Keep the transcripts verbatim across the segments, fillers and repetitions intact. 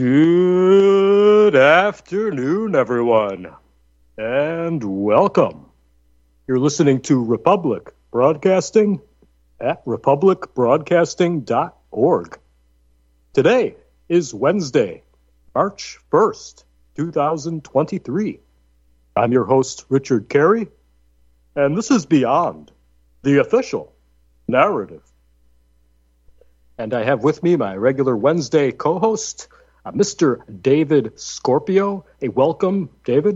Good afternoon, everyone, and welcome. You're listening to Republic Broadcasting at republic broadcasting dot org. Today is Wednesday, March first, twenty twenty-three. I'm your host, Richard Carey, and this is Beyond, the official narrative. And I have with me my regular Wednesday co-host, uh, Mister David Scorpio. Hey, welcome, David.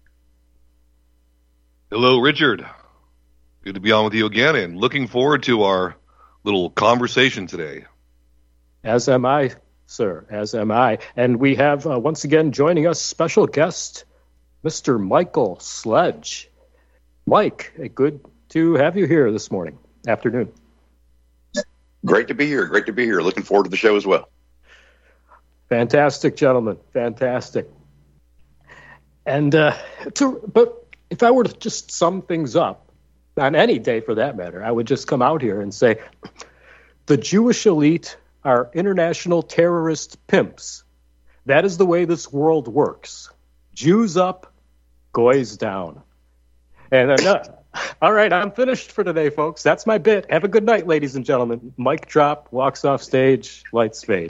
Hello, Richard. Good to be on with you again, and looking forward to our little conversation today. As am I, sir, as am I. And we have, uh, once again, joining us, special guest, Mister Michael Sledge. Mike, hey, good to have you here this morning, afternoon. Great to be here. Great to be here. Looking forward to the show as well. Fantastic, gentlemen. Fantastic. And uh, to, but if I were to just sum things up, on any day for that matter, I would just come out here and say, the Jewish elite are international terrorist pimps. That is the way this world works. Jews up, goys down. And uh, all right, I'm finished for today, folks. That's my bit. Have a good night, ladies and gentlemen. Mic drop, walks off stage, lights fade.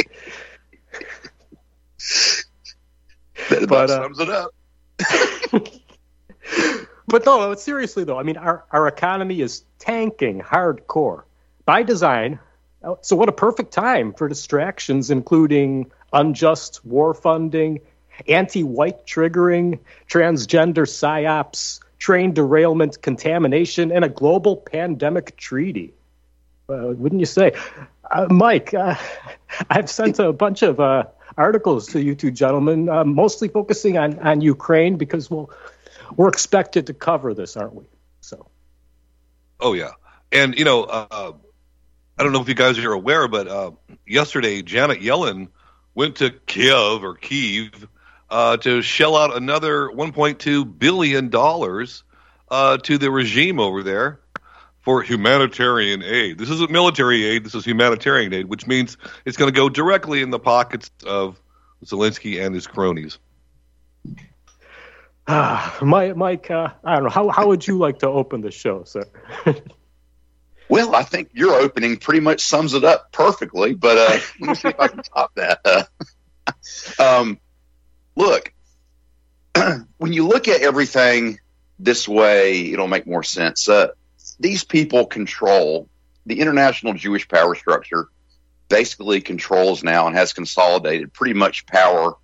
That about but, uh, sums it up. But no, seriously though, I mean, our, our economy is tanking hardcore by design. So what a perfect time for distractions, including unjust war funding, anti-white triggering, transgender psyops, train derailment, contamination, and a global pandemic treaty. Uh, wouldn't you say? Uh, Mike, uh, I've sent a bunch of uh, articles to you two gentlemen, uh, mostly focusing on, on Ukraine, because we'll, we're expected to cover this, aren't we? So. Oh, yeah. And, you know, uh, I don't know if you guys are aware, but uh, yesterday Janet Yellen went to Kiev or Kyiv Uh, to shell out another one point two billion dollars uh, to the regime over there for humanitarian aid. This isn't military aid. This is humanitarian aid, which means it's going to go directly in the pockets of Zelensky and his cronies. Ah, Mike, Mike uh, I don't know. How, how would you like to open the show, sir? Well, I think your opening pretty much sums it up perfectly, but uh, let me see if I can top that. Uh, um, Look, when you look at everything this way, it'll make more sense. Uh, these people control the international Jewish power structure, basically controls now and has consolidated pretty much power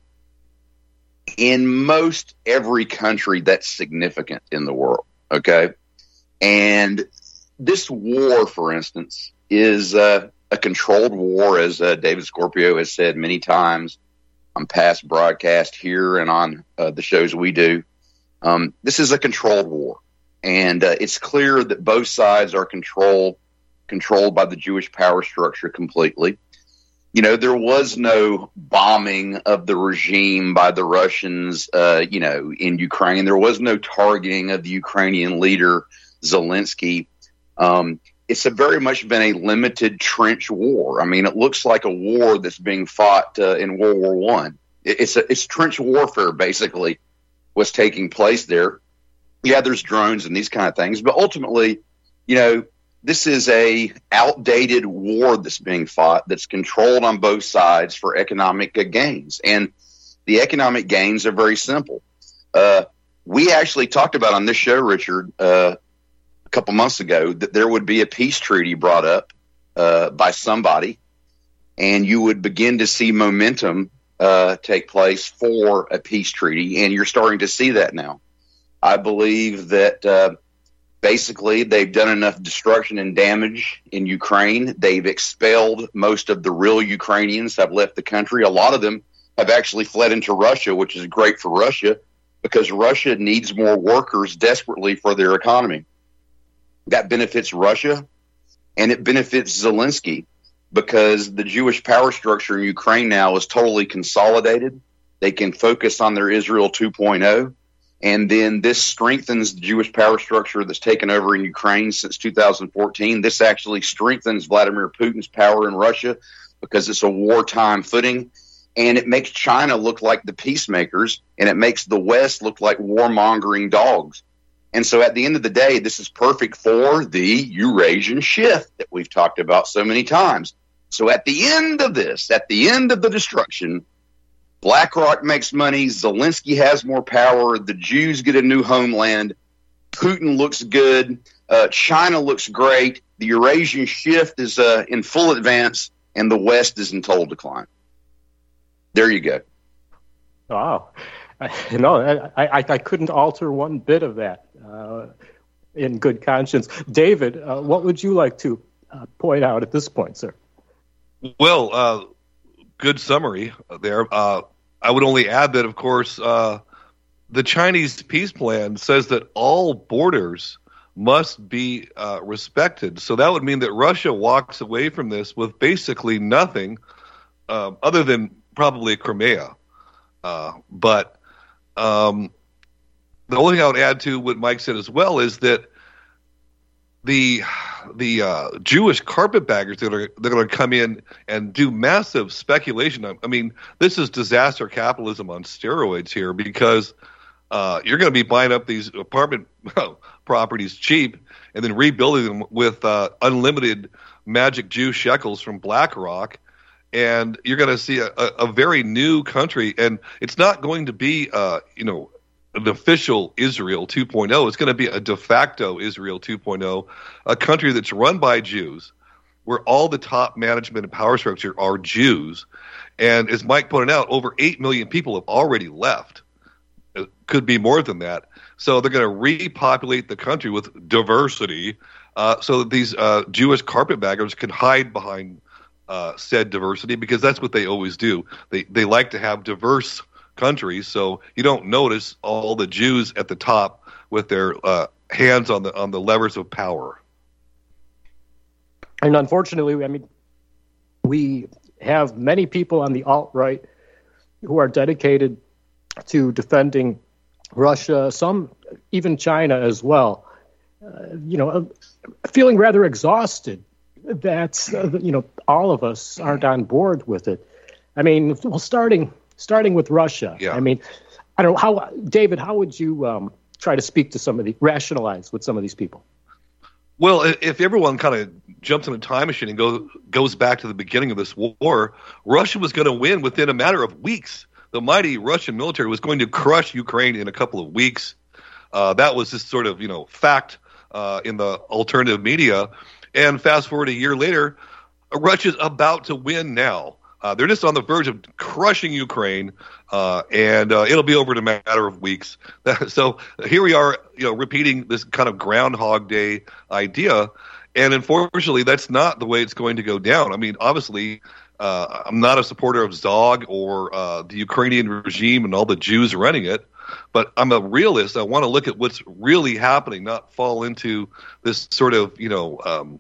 in most every country that's significant in the world. Okay. And this war, for instance, is uh, a controlled war, as uh, David Scorpio has said many times on past broadcast here and on uh, the shows we do. Um, this is a controlled war, and uh, it's clear that both sides are controlled controlled by the Jewish power structure completely. You know, there was no bombing of the regime by the Russians, uh, you know, in Ukraine. There was no targeting of the Ukrainian leader, Zelensky. Um, It's a very much been a limited trench war. I mean, it looks like a war that's being fought uh, in World War One. It, it's a, it's trench warfare, basically, what's taking place there. Yeah, there's drones and these kind of things, but ultimately, you know, this is a outdated war that's being fought that's controlled on both sides for economic uh, gains. And the economic gains are very simple. Uh, we actually talked about on this show, Richard, uh, couple months ago, that there would be a peace treaty brought up uh, by somebody, and you would begin to see momentum uh, take place for a peace treaty, and you're starting to see that now. I believe that uh, basically they've done enough destruction and damage in Ukraine. They've expelled most of the real Ukrainians, have left the country. A lot of them have actually fled into Russia, which is great for Russia because Russia needs more workers desperately for their economy. That benefits Russia, and it benefits Zelensky because the Jewish power structure in Ukraine now is totally consolidated. They can focus on their Israel two point oh, and then this strengthens the Jewish power structure that's taken over in Ukraine since two thousand fourteen. This actually strengthens Vladimir Putin's power in Russia because it's a wartime footing. and it makes China look like the peacemakers, and it makes the West look like warmongering dogs. And so at the end of the day, this is perfect for the Eurasian shift that we've talked about so many times. So at the end of this, at the end of the destruction, BlackRock makes money, Zelensky has more power, the Jews get a new homeland, Putin looks good, uh, China looks great, the Eurasian shift is uh, in full advance, and the West is in total decline. There you go. Wow. No, I, I, I couldn't alter one bit of that uh, in good conscience. David, uh, what would you like to uh, point out at this point, sir? Well, uh, good summary there. Uh, I would only add that, of course, uh, the Chinese peace plan says that all borders must be uh, respected. So that would mean that Russia walks away from this with basically nothing uh, other than probably Crimea. Uh, but um, the only thing I would add to what Mike said as well is that the the uh, Jewish carpetbaggers that are they're going to come in and do massive speculation. I mean, this is disaster capitalism on steroids here, because uh, you're going to be buying up these apartment properties cheap and then rebuilding them with uh, unlimited magic Jew shekels from BlackRock. And you're going to see a, a, a very new country, and it's not going to be, uh, you know, an official Israel two point oh. It's going to be a de facto Israel two point oh, a country that's run by Jews, where all the top management and power structure are Jews. And as Mike pointed out, over eight million people have already left. It could be more than that. So they're going to repopulate the country with diversity uh, so that these uh, Jewish carpetbaggers can hide behind Uh, said diversity, because that's what they always do. They they like to have diverse countries, so you don't notice all the Jews at the top with their uh, hands on the on the levers of power. And unfortunately, I mean, we have many people on the alt-right who are dedicated to defending Russia, some even China as well. Uh, you know, feeling rather exhausted that uh, you know all of us aren't on board with it. I mean, well, starting starting with Russia. Yeah. I mean, I don't know how, David. How would you um, try to speak to some of the rationalize with some of these people? Well, if everyone kind of jumps in a time machine and goes goes back to the beginning of this war, Russia was going to win within a matter of weeks. The mighty Russian military was going to crush Ukraine in a couple of weeks. Uh, that was just sort of you know fact uh, in the alternative media. And fast forward a year later, Russia's about to win now. Uh, they're just on the verge of crushing Ukraine, uh, and uh, it'll be over in a matter of weeks. So here we are, you know, repeating this kind of Groundhog Day idea, and unfortunately, that's not the way it's going to go down. I mean, obviously, uh, I'm not a supporter of Zog or uh, the Ukrainian regime and all the Jews running it, but I'm a realist. I want to look at what's really happening, not fall into this sort of, you know, um,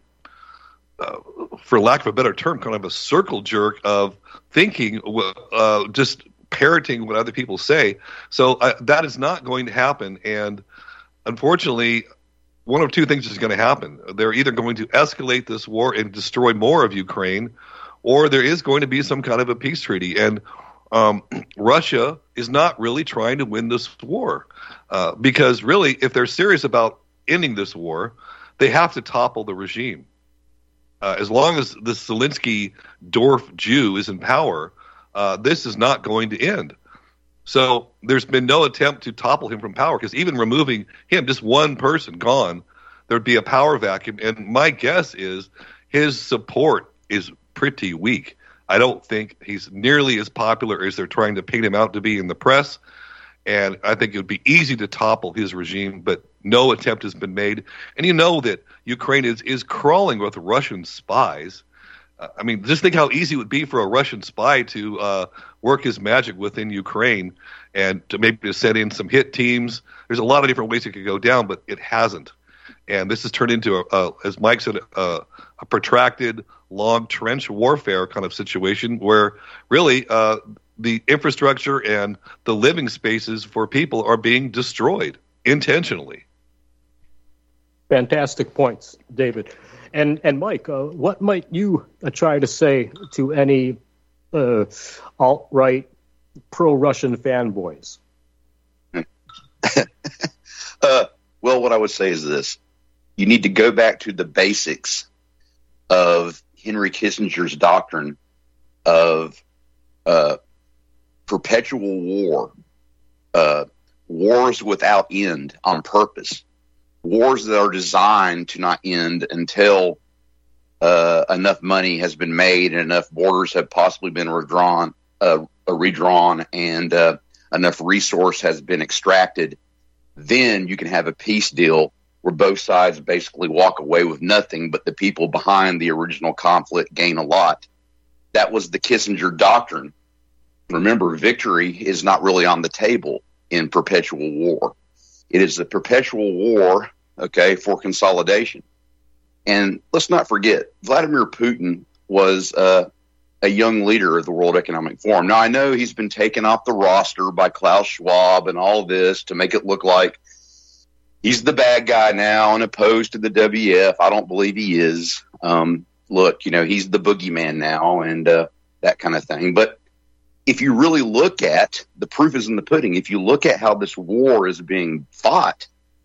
uh, for lack of a better term, kind of a circle jerk of thinking, uh, just parroting what other people say. So uh, that is not going to happen. And unfortunately, one of two things is going to happen. They're either going to escalate this war and destroy more of Ukraine, or there is going to be some kind of a peace treaty. And Um, Russia is not really trying to win this war uh, because really, if they're serious about ending this war, they have to topple the regime. Uh, as long as the Zelensky Dorf Jew is in power, uh, this is not going to end. So there's been no attempt to topple him from power, because even removing him, just one person gone, there'd be a power vacuum. And my guess is his support is pretty weak. I don't think he's nearly as popular as they're trying to paint him out to be in the press. And I think it would be easy to topple his regime, but no attempt has been made. And you know that Ukraine is, is crawling with Russian spies. Uh, I mean, just think how easy it would be for a Russian spy to uh, work his magic within Ukraine and to maybe to send in some hit teams. There's a lot of different ways it could go down, but it hasn't. And this has turned into, a, a, as Mike said, a, a protracted, long trench warfare kind of situation where really uh, the infrastructure and the living spaces for people are being destroyed intentionally. Fantastic points, David. And and Mike, uh, what might you uh, try to say to any uh, alt-right pro-Russian fanboys? uh, well, what I would say is this. You need to go back to the basics of Henry Kissinger's doctrine of uh, perpetual war, uh, wars without end on purpose, wars that are designed to not end until uh, enough money has been made and enough borders have possibly been redrawn, uh, redrawn and uh, enough resource has been extracted. Then you can have a peace deal where both sides basically walk away with nothing, but the people behind the original conflict gain a lot. That was the Kissinger doctrine. Remember, victory is not really on the table in perpetual war. It is the perpetual war, okay, for consolidation. And let's not forget, Vladimir Putin was uh, a young leader of the World Economic Forum. Now, I know he's been taken off the roster by Klaus Schwab and all this to make it look like he's the bad guy now and opposed to the W F. I don't believe he is. Um, look, you know, he's the boogeyman now and uh, that kind of thing. But if you really look at, the proof is in the pudding, if you look at how this war is being fought,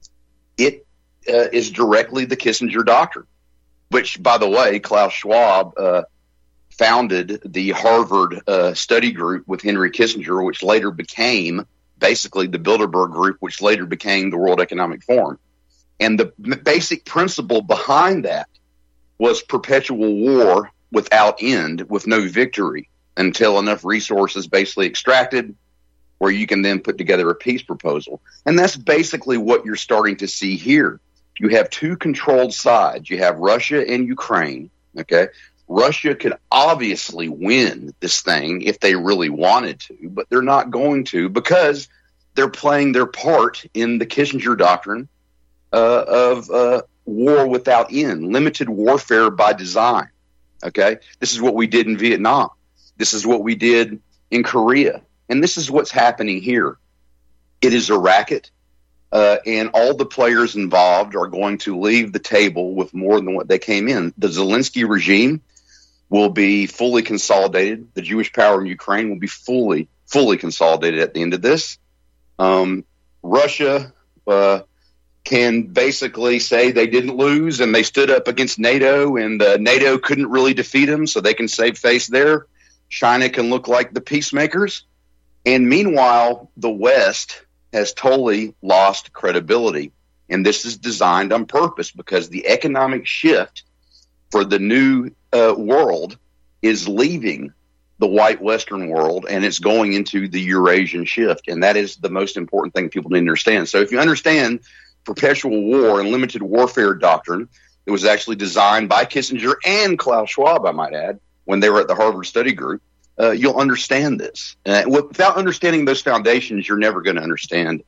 it uh, is directly the Kissinger doctrine, which, by the way, Klaus Schwab uh, founded the Harvard uh, study group with Henry Kissinger, which later became basically the Bilderberg Group, which later became the World Economic Forum. And the basic principle behind that was perpetual war without end, with no victory, until enough resources basically extracted where you can then put together a peace proposal. And that's basically what you're starting to see here. You have two controlled sides. You have Russia and Ukraine, okay? Russia could obviously win this thing if they really wanted to, but they're not going to because they're playing their part in the Kissinger doctrine uh, of uh, war without end, limited warfare by design, okay? This is what we did in Vietnam. This is what we did in Korea. And this is what's happening here. It is a racket, uh, and all the players involved are going to leave the table with more than what they came in. The Zelensky regime will be fully consolidated. The Jewish power in Ukraine will be fully, fully consolidated at the end of this. Um, Russia uh, can basically say they didn't lose and they stood up against NATO, and uh, NATO couldn't really defeat them, so they can save face there. China can look like the peacemakers. And meanwhile, the West has totally lost credibility. And this is designed on purpose because the economic shift for the new uh, world is leaving the white Western world and it's going into the Eurasian shift. And that is the most important thing people need to understand. So if you understand perpetual war and limited warfare doctrine, it was actually designed by Kissinger and Klaus Schwab, I might add, when they were at the Harvard Study Group, uh, you'll understand this. Uh, without understanding those foundations, you're never going to understand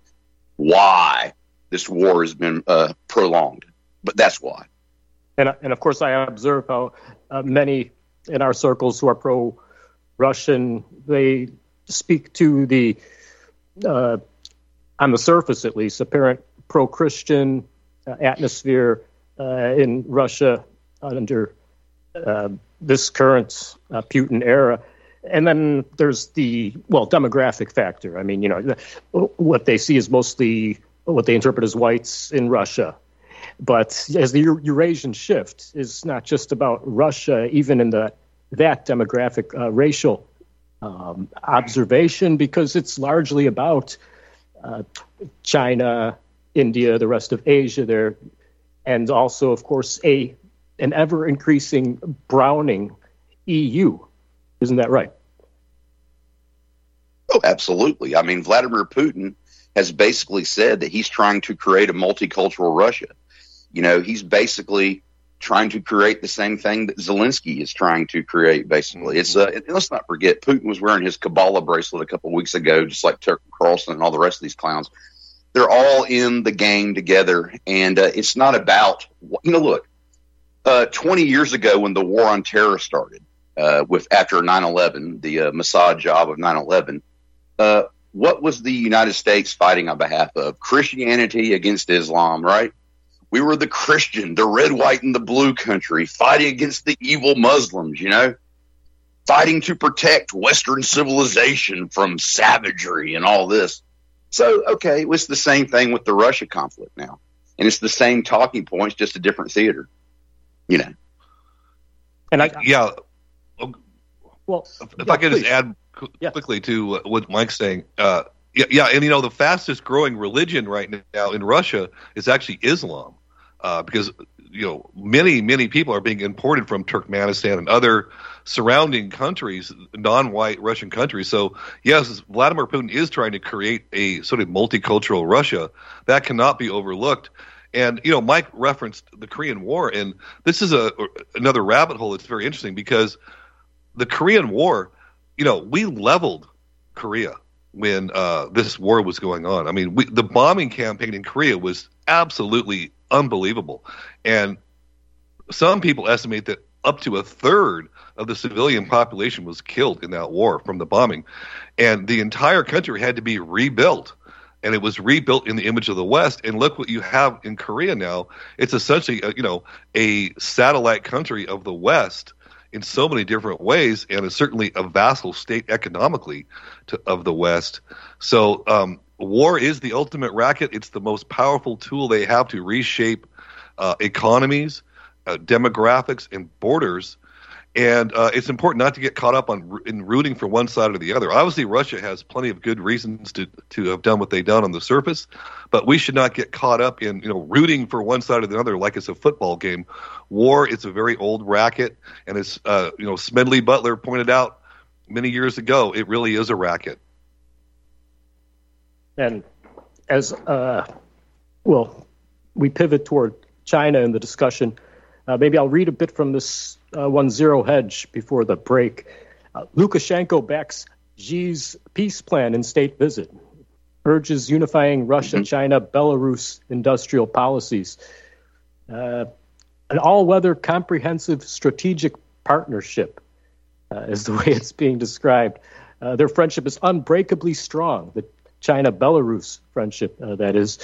why this war has been uh, prolonged. But that's why. And, and of course, I observe how uh, many in our circles who are pro-Russian, they speak to the, uh, on the surface at least, apparent pro-Christian uh, atmosphere uh, in Russia under uh, this current uh, Putin era. And then there's the, well, demographic factor. I mean, you know, what they see is mostly what they interpret as whites in Russia. But as the Eurasian shift is not just about Russia, even in the that demographic uh, racial um, observation, because it's largely about uh, China, India, the rest of Asia there, and also, of course, a an ever-increasing browning E U. Isn't that right? Oh, absolutely. I mean, Vladimir Putin has basically said that he's trying to create a multicultural Russia. You know, he's basically trying to create the same thing that Zelensky is trying to create, basically. Mm-hmm. It's uh, and let's not forget, Putin was wearing his Kabbalah bracelet a couple of weeks ago, just like Tucker Carlson and all the rest of these clowns. They're all in the game together, and uh, it's not about, you know, look, uh, twenty years ago when the war on terror started, uh, with after nine eleven, the uh, Mossad job of nine eleven, uh, what was the United States fighting on behalf of? Christianity against Islam, right? We were the Christian, the red, white, and the blue country fighting against the evil Muslims, you know? fighting to protect Western civilization from savagery and all this. So, okay, it was the same thing with the Russia conflict now. And it's the same talking points, just a different theater, you know. And I, yeah. Well, if yeah, I could please. just add qu- Yeah. quickly to uh, what Mike's saying. Uh, yeah, yeah, and you know, the fastest growing religion right now in Russia is actually Islam, uh, because you know many many people are being imported from Turkmenistan and other surrounding countries, non-white Russian countries. So yes, Vladimir Putin is trying to create a sort of multicultural Russia that cannot be overlooked. And you know, Mike referenced the Korean War, and this is a another rabbit hole that's very interesting because the Korean War, you know, we leveled Korea when uh, this war was going on. I mean, we, the bombing campaign in Korea was absolutely unbelievable. And some people estimate that up to a third of the civilian population was killed in that war from the bombing. And the entire country had to be rebuilt. And it was rebuilt in the image of the West. And look what you have in Korea now. It's essentially, a, you know, a satellite country of the West in so many different ways, and is certainly a vassal state economically to, of the West. So um, war is the ultimate racket. It's the most powerful tool they have to reshape uh, economies, uh, demographics, and borders. And uh, it's important not to get caught up on in rooting for one side or the other. Obviously, Russia has plenty of good reasons to to have done what they've done on the surface, but we should not get caught up in you know rooting for one side or the other like it's a football game. War is a very old racket, and as uh, you know, Smedley Butler pointed out many years ago, it really is a racket. And as uh, well, we pivot toward China in the discussion. Uh, maybe I'll read a bit from this uh, one zero hedge before the break. Uh, Lukashenko backs Xi's peace plan in state visit, urges unifying Russia, China, Belarus industrial policies. Uh, an all-weather comprehensive strategic partnership uh, is the way it's being described. Uh, their friendship is unbreakably strong, the China-Belarus friendship, uh, that is.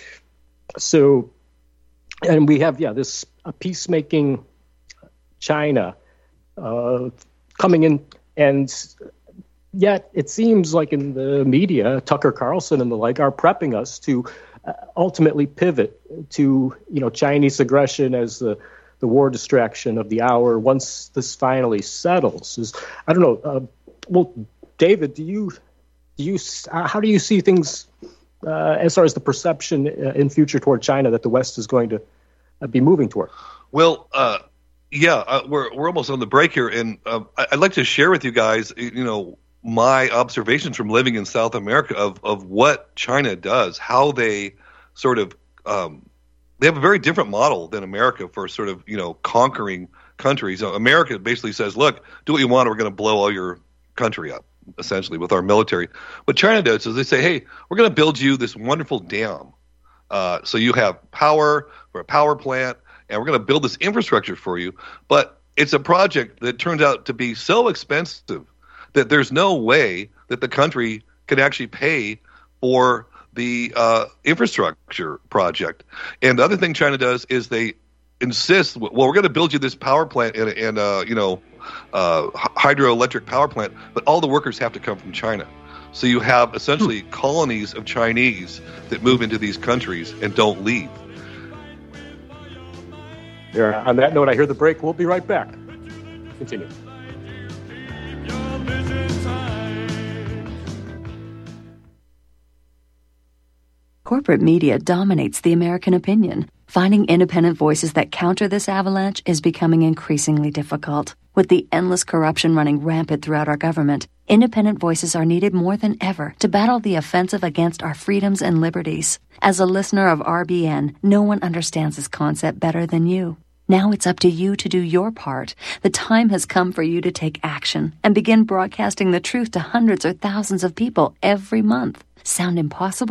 So, and we have, yeah, this uh, peacemaking China uh, coming in, and yet it seems like in the media, Tucker Carlson and the like are prepping us to uh, ultimately pivot to, you know, Chinese aggression as the, the war distraction of the hour once this finally settles. Is, I don't know. Uh, well, David, do you do you uh, how do you see things uh, as far as the perception uh, in future toward China that the West is going to uh, be moving toward? Well, uh, yeah, uh, we're we're almost on the break here, and uh, I'd like to share with you guys, you know, my observations from living in South America of of what China does, how they sort of um, they have a very different model than America for sort of you know conquering countries. So America basically says, look, do what you want, or we're going to blow all your country up, essentially, with our military. What China does is they say, hey, we're going to build you this wonderful dam, uh, so you have power for a power plant, and we're going to build this infrastructure for you. But it's a project that turns out to be so expensive that there's no way that the country can actually pay for the uh, infrastructure project. And the other thing China does is they insist, well, we're going to build you this power plant and, and uh, you know, uh, hydroelectric power plant, but all the workers have to come from China. So you have essentially hmm. colonies of Chinese that move into these countries and don't leave. Yeah, on that note, I hear the break. We'll be right back. Continue. Corporate media dominates the American opinion. Finding independent voices that counter this avalanche is becoming increasingly difficult. With the endless corruption running rampant throughout our government, independent voices are needed more than ever to battle the offensive against our freedoms and liberties. As a listener of R B N, no one understands this concept better than you. Now it's up to you to do your part. The time has come for you to take action and begin broadcasting the truth to hundreds or thousands of people every month. Sound impossible?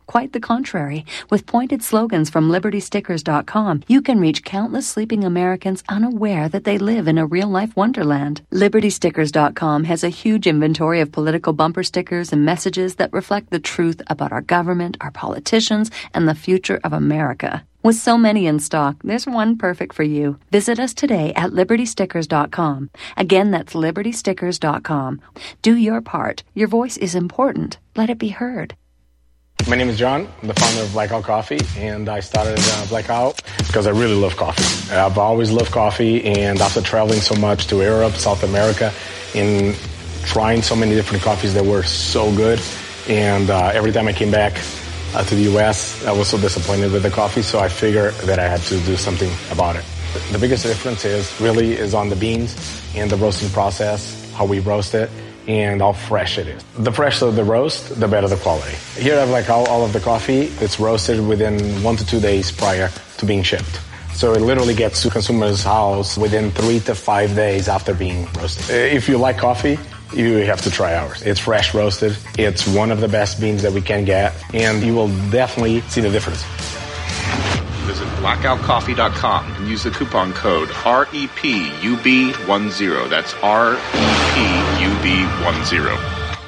Quite the contrary. With pointed slogans from Liberty Stickers dot com, you can reach countless sleeping Americans unaware that they live in a real-life wonderland. Liberty Stickers dot com has a huge inventory of political bumper stickers and messages that reflect the truth about our government, our politicians, and the future of America. With so many in stock, there's one perfect for you. Visit us today at Liberty Stickers dot com. Again, that's Liberty Stickers dot com. Do your part. Your voice is important. Let it be heard. My name is John. I'm the founder of Blackout Coffee, and I started uh, Blackout because I really love coffee. I've always loved coffee, and after traveling so much to Europe, South America, and trying so many different coffees that were so good, and uh, every time I came back Uh, to the U S, I was so disappointed with the coffee, so I figured that I had to do something about it. The biggest difference is really is on the beans and the roasting process, how we roast it, and how fresh it is. The fresher the roast, the better the quality. Here I have like all, all of the coffee. It's roasted within one to two days prior to being shipped. So it literally gets to consumer's house within three to five days after being roasted. If you like coffee, you have to try ours. It's fresh roasted. It's one of the best beans that we can get, and you will definitely see the difference. Visit blackout coffee dot com and use the coupon code R E P U B ten. That's R E P U B ten.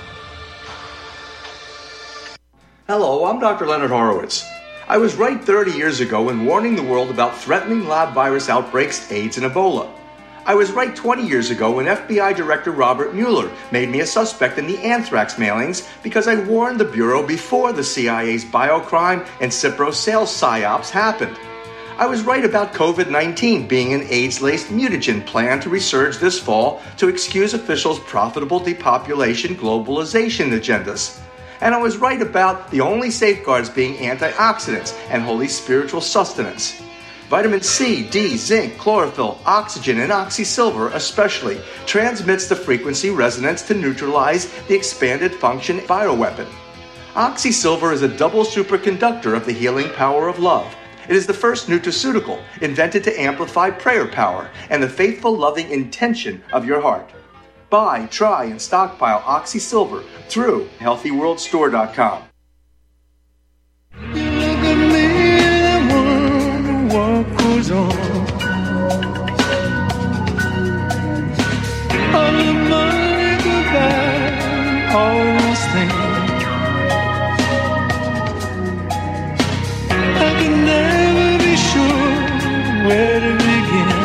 Hello, I'm Doctor Leonard Horowitz. I was right thirty years ago in warning the world about threatening lab virus outbreaks, AIDS, and Ebola. I was right twenty years ago when F B I Director Robert Mueller made me a suspect in the anthrax mailings because I warned the Bureau before the C I A's biocrime and Cipro sales psyops happened. I was right about COVID nineteen being an AIDS-laced mutagen planned to resurge this fall to excuse officials' profitable depopulation globalization agendas. And I was right about the only safeguards being antioxidants and holy spiritual sustenance. Vitamin C, D, zinc, chlorophyll, oxygen, and oxysilver especially transmits the frequency resonance to neutralize the expanded function bioweapon. Oxysilver is a double superconductor of the healing power of love. It is the first nutraceutical invented to amplify prayer power and the faithful, loving intention of your heart. Buy, try, and stockpile Oxysilver through healthy world store dot com. What goes on? All the money, goodbye, all those things. I can never be sure where to begin.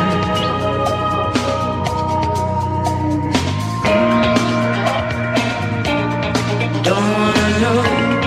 Don't wanna know.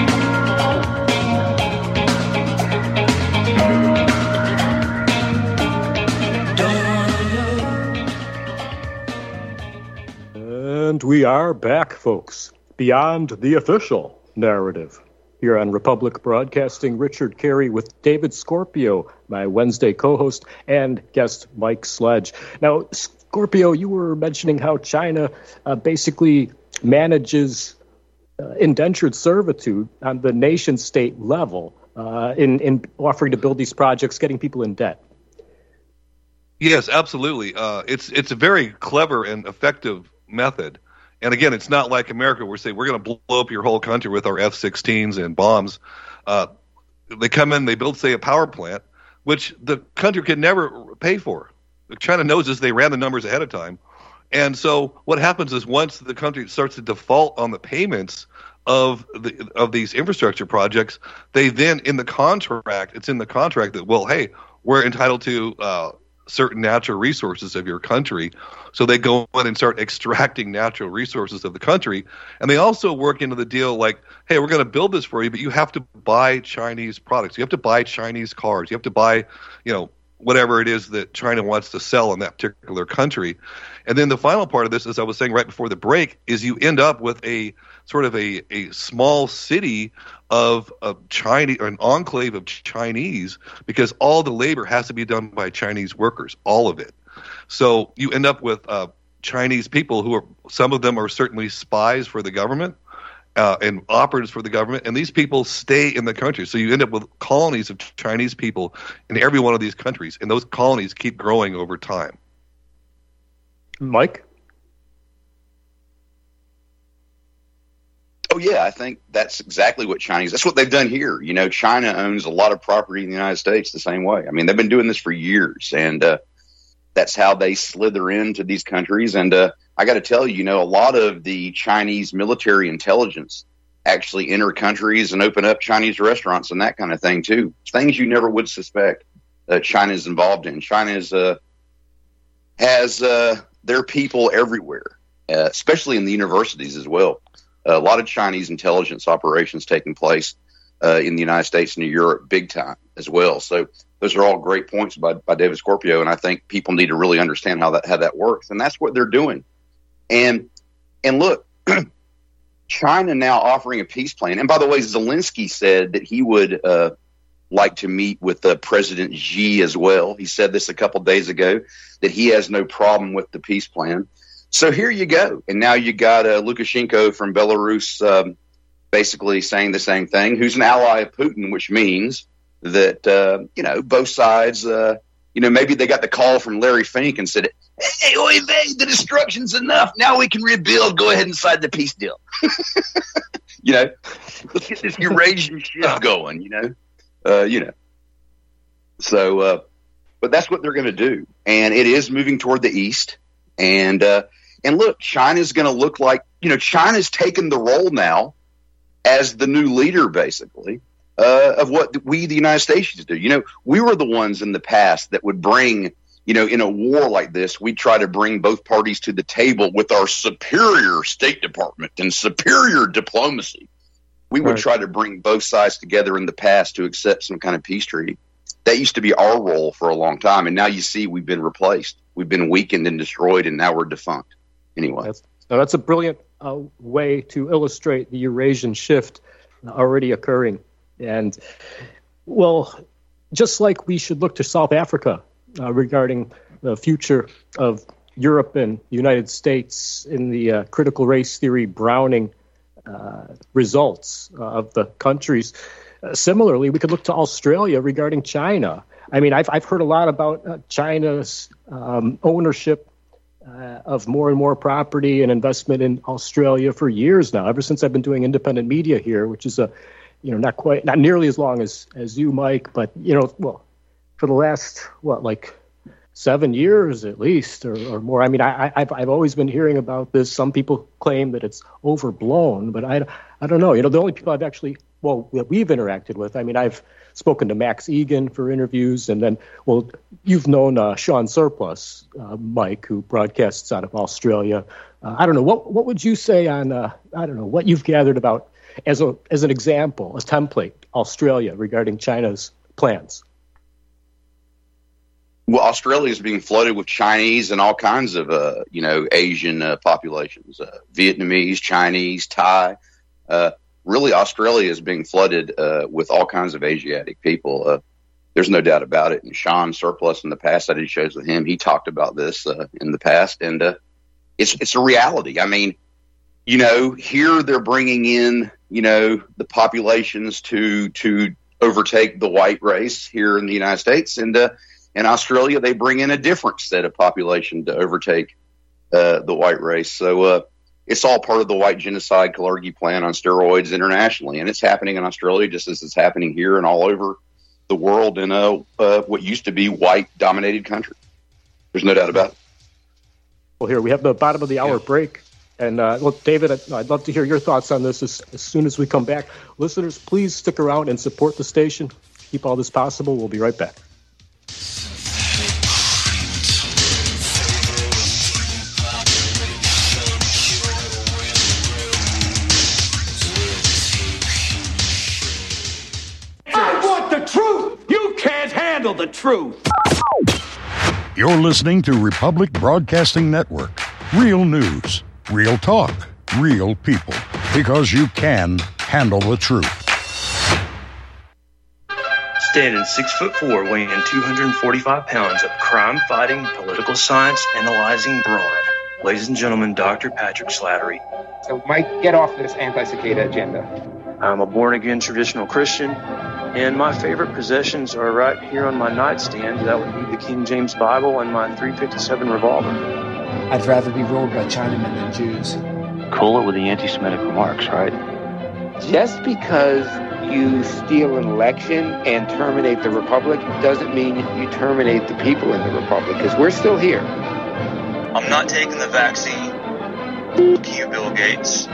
And we are back, folks. Beyond the official narrative. Here on Republic Broadcasting, Richard Carey with David Scorpio, my Wednesday co-host, and guest Mike Sledge. Now, Scorpio, you were mentioning how China uh, basically manages uh, indentured servitude on the nation-state level uh, in, in offering to build these projects, getting people in debt. Yes, absolutely. Uh, it's it's a very clever and effective method. And again, it's not like America where we say we're going to blow up your whole country with our F sixteens and bombs. Uh, they come in, they build, say, a power plant, which the country can never pay for. China knows this. They ran the numbers ahead of time. And so what happens is once the country starts to default on the payments of the of these infrastructure projects, they then in the contract, it's in the contract that, well, hey, we're entitled to uh, certain natural resources of your country. So they go in and start extracting natural resources of the country. And they also work into the deal like, hey, we're going to build this for you, but you have to buy Chinese products. You have to buy Chinese cars. You have to buy, you know, whatever it is that China wants to sell in that particular country. And then the final part of this, as I was saying right before the break, is you end up with a sort of a, a small city of, of Chinese, or an enclave of Chinese, because all the labor has to be done by Chinese workers, all of it. So you end up with uh, Chinese people who are, some of them are certainly spies for the government uh, and operatives for the government, and these people stay in the country. So you end up with colonies of Chinese people in every one of these countries, and those colonies keep growing over time. Mike? Oh, yeah, I think that's exactly what Chinese, that's what they've done here. You know, China owns a lot of property in the United States the same way. I mean, they've been doing this for years, and uh, that's how they slither into these countries. And uh, I got to tell you, you know, a lot of the Chinese military intelligence actually enter countries and open up Chinese restaurants and that kind of thing, too. Things you never would suspect that China is involved in. China is, uh, has uh, their people everywhere, uh, especially in the universities as well. A lot of Chinese intelligence operations taking place uh, in the United States and in Europe big time as well. So those are all great points by, by David Scorpio, and I think people need to really understand how that how that works, and that's what they're doing. And and look, China now offering a peace plan. And by the way, Zelensky said that he would uh, like to meet with uh, President Xi as well. He said this a couple days ago, that he has no problem with the peace plan. So here you go. And now you got uh, Lukashenko from Belarus um, basically saying the same thing, who's an ally of Putin, which means that, uh, you know, both sides, uh, you know, maybe they got the call from Larry Fink and said, hey, oy vey, the destruction's enough. Now we can rebuild. Go ahead and sign the peace deal. You know, let's get this Eurasian shit going, you know, uh, you know. So, uh, but that's what they're going to do. And it is moving toward the east. And, uh, and look, China's going to look like, you know, China's taken the role now as the new leader, basically, uh, of what we, the United States, used to do. You know, we were the ones in the past that would bring, you know, in a war like this, we'd try to bring both parties to the table with our superior State Department and superior diplomacy. We would right. try to bring both sides together in the past to accept some kind of peace treaty. That used to be our role for a long time. And now you see we've been replaced. We've been weakened and destroyed, and now we're defunct. Anyway. That's, no, that's a brilliant uh, way to illustrate the Eurasian shift already occurring. And, well, just like we should look to South Africa uh, regarding the future of Europe and the United States in the uh, critical race theory Browning uh, results uh, of the countries. Uh, similarly, we could look to Australia regarding China. I mean, I've I've heard a lot about uh, China's um, ownership uh, of more and more property and investment in Australia for years now. Ever since I've been doing independent media here, which is a, you know, not quite, not nearly as long as as you, Mike, but you know, well, for the last what, like seven years at least, or, or more. I mean, I, I've I've always been hearing about this. Some people claim that it's overblown, but I I don't know. You know, the only people I've actually well that we've interacted with. I mean, I've spoken to Max Egan for interviews, and then, well, you've known uh, Sean Surplus, uh, Mike, who broadcasts out of Australia. Uh, I don't know, what what would you say on, uh, I don't know, what you've gathered about, as a as an example, a template, Australia regarding China's plans? Well, Australia is being flooded with Chinese and all kinds of, uh, you know, Asian uh, populations, uh, Vietnamese, Chinese, Thai, uh Really, Australia is being flooded uh, with all kinds of Asiatic people. Uh, there's no doubt about it. And Sean Surplus in the past, I did shows with him. He talked about this uh, in the past, and uh, it's it's a reality. I mean, you know, here they're bringing in, you know, the populations to to overtake the white race here in the United States, and uh, in Australia they bring in a different set of population to overtake uh, the white race. So. Uh, It's all part of the white genocide Kalergi plan on steroids internationally, and it's happening in Australia just as it's happening here and all over the world in a, uh, what used to be white-dominated country. There's no doubt about it. Well, here we have the bottom of the hour yeah. break, and uh, well, David, I'd love to hear your thoughts on this as, as soon as we come back. Listeners, please stick around and support the station. Keep all this possible. We'll be right back. The truth. You're listening to Republic Broadcasting Network. Real news, real talk, real people. Because you can handle the truth. Standing six foot four, weighing two hundred forty-five pounds of crime-fighting, political science analyzing brawn. Ladies and gentlemen, Doctor Patrick Slattery. So, Mike, get off this anti-cicada agenda. I'm a born-again traditional Christian, and my favorite possessions are right here on my nightstand. That would be the King James Bible and my three fifty-seven revolver. I'd rather be ruled by Chinamen than Jews. Cool it with the anti-Semitic remarks, right? Just because you steal an election and terminate the republic doesn't mean you terminate the people in the republic, because we're still here. I'm not taking the vaccine. F you, Bill Gates.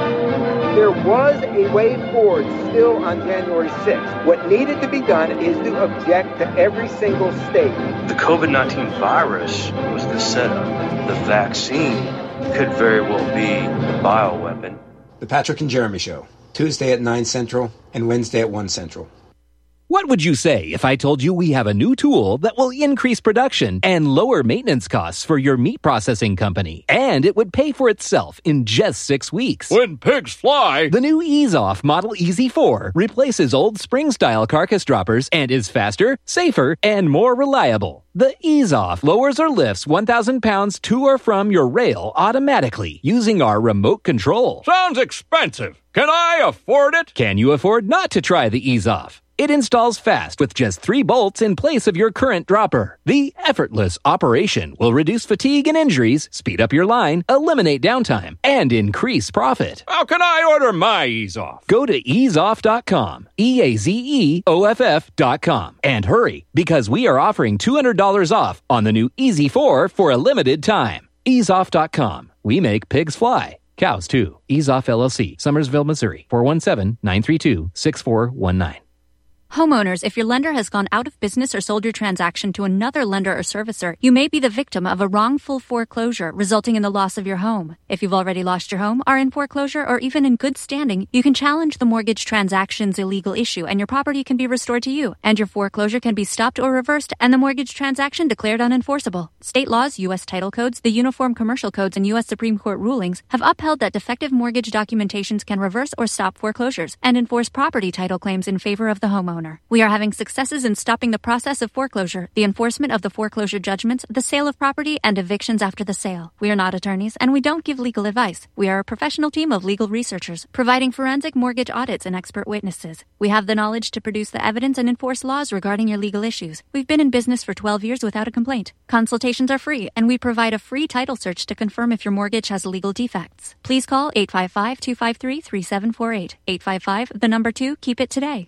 There was a way forward still on January sixth. What needed to be done is to object to every single state. The COVID nineteen virus was the setup. The vaccine could very well be the bioweapon. The Patrick and Jeremy Show, Tuesday at nine Central and Wednesday at one Central. What would you say if I told you we have a new tool that will increase production and lower maintenance costs for your meat processing company, and it would pay for itself in just six weeks? When pigs fly! The new Ease Off Model E Z four replaces old spring-style carcass droppers and is faster, safer, and more reliable. The Ease Off lowers or lifts one thousand pounds to or from your rail automatically using our remote control. Sounds expensive. Can I afford it? Can you afford not to try the Ease Off? It installs fast with just three bolts in place of your current dropper. The effortless operation will reduce fatigue and injuries, speed up your line, eliminate downtime, and increase profit. How can I order my Ease Off? Go to ease off dot com, E A Z E O F F dot com, and hurry, because we are offering two hundred dollars off on the new E Z four for a limited time. ease off dot com. We make pigs fly. Cows, too. Ease Off L L C, Summersville, Missouri, four one seven, nine three two, six four one nine. Homeowners, if your lender has gone out of business or sold your transaction to another lender or servicer, you may be the victim of a wrongful foreclosure resulting in the loss of your home. If you've already lost your home, are in foreclosure, or even in good standing, you can challenge the mortgage transaction's illegal issue and your property can be restored to you, and your foreclosure can be stopped or reversed and the mortgage transaction declared unenforceable. State laws, U S title codes, the Uniform Commercial Codes, and U S Supreme Court rulings have upheld that defective mortgage documentations can reverse or stop foreclosures and enforce property title claims in favor of the homeowner. We are having successes in stopping the process of foreclosure, the enforcement of the foreclosure judgments, the sale of property, and evictions after the sale. We are not attorneys, and we don't give legal advice. We are a professional team of legal researchers, providing forensic mortgage audits and expert witnesses. We have the knowledge to produce the evidence and enforce laws regarding your legal issues. We've been in business for twelve years without a complaint. Consultations are free, and we provide a free title search to confirm if your mortgage has legal defects. Please call eight five five, two five three, three seven four eight. eight five five, the number two, keep it today.